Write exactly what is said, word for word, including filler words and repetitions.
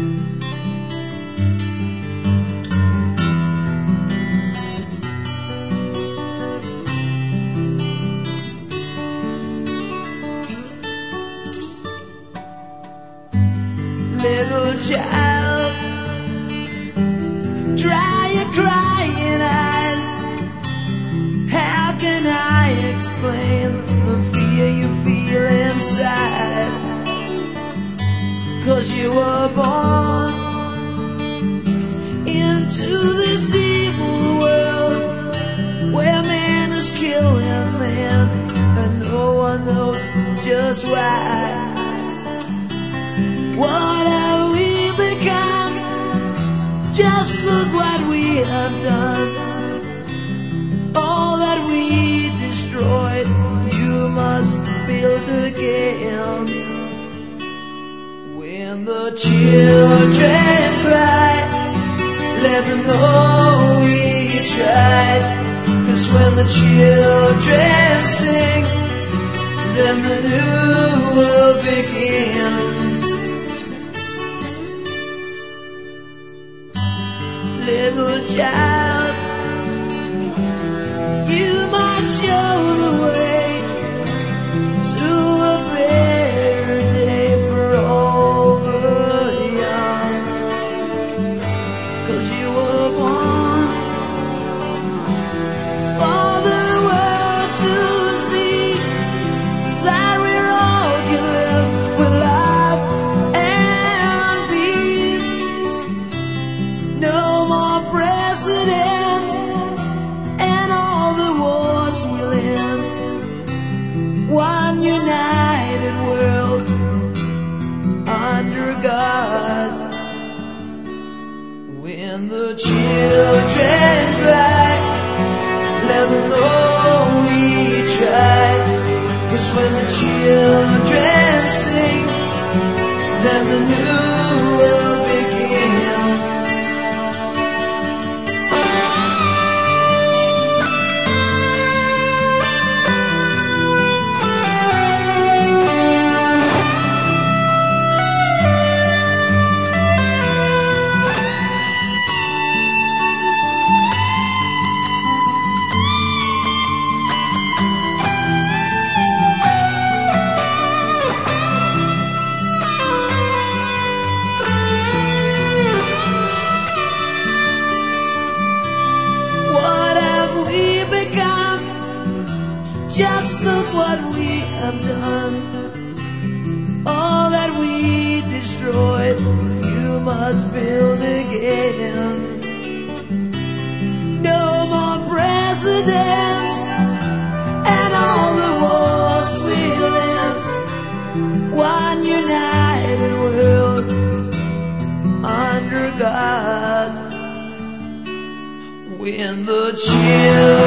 Little child, dry your crying eyes. How can I explain the fear you feel inside? 'Cause you were born into this evil world where man is killing man, and no one knows just why. What have we become? Just look what we have done. All that we destroyed, you must build again. When the children cry, let them know we tried. 'Cause when the children sing, then the new world begins. Little child, you must show the way to a better day for all the young. 'Cause you were born for the world to see that we're all can live with love and peace. No more presidents and all the wars will end. One united world under God. When the children cry, let them know we tried. 'Cause when the children sing, then the new world begins. Just look what we have done. All that we destroyed, you must build again. No more presidents and all the wars will end. One united world under God. When the children